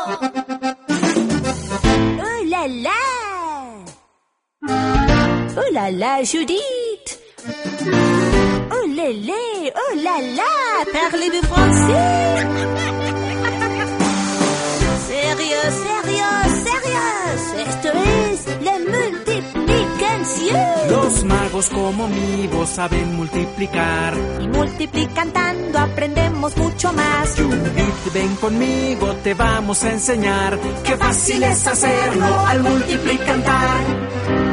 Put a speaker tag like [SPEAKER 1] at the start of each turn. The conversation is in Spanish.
[SPEAKER 1] Oh là là! Oh là là, Judith! Oh lélé! Oh là là! Parlez-vous français? Sérieux, sérieux, sérieux! Esto es la multiplicación.
[SPEAKER 2] Los magos como mi voz saben multiplicar.
[SPEAKER 1] Y multiplicando aprendemos mucho más.
[SPEAKER 2] Judith, ven conmigo, te vamos a enseñar. Qué fácil es hacerlo al multiplicar.